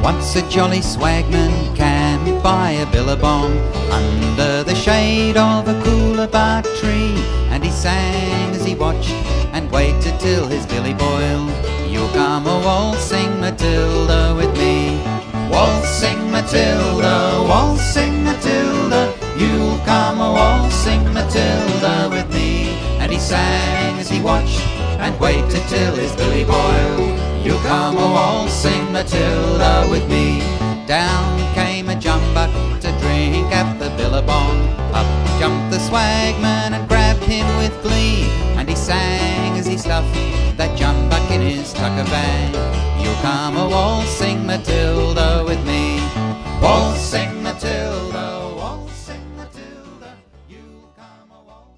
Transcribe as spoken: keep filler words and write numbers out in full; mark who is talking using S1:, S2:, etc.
S1: Once a jolly swagman camped by a billabong under the shade of a coolabah tree, and he sang as he watched and waited till his billy boiled. You'll come a waltzing Matilda with me, waltzing Matilda, waltzing Matilda, you'll come a waltzing Matilda with me. And he sang as he watched and waited till his billy boiled. You'll come a waltzing Matilda with me. Down came a jumbuck to drink at the billabong. Up jumped the swagman and grabbed him with glee, and he sang as he stuffed that jumbuck in his tucker bag. You'll come a waltzing Matilda with me, waltzing Matilda.